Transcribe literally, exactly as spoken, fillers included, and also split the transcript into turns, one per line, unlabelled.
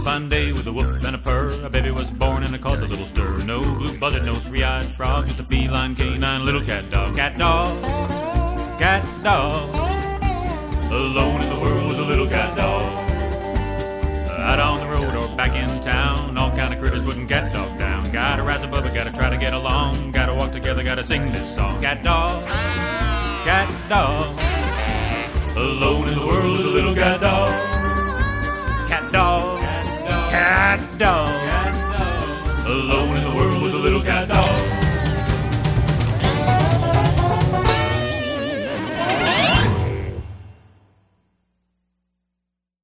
fine day with a woof and a purr, a baby was born and it caused a little stir. No blue buzzard, no three-eyed frog, just a feline canine little cat dog. Cat dog, cat dog, alone in the world was a little cat dog. Out on the road or back in town, all kind of critters putting cat dog down. Gotta rise above it, gotta try to get along, gotta walk together, gotta sing this song. Cat dog, cat dog, alone in the world is a little cat dog. Cat dog, cat dog, cat dog, alone in the world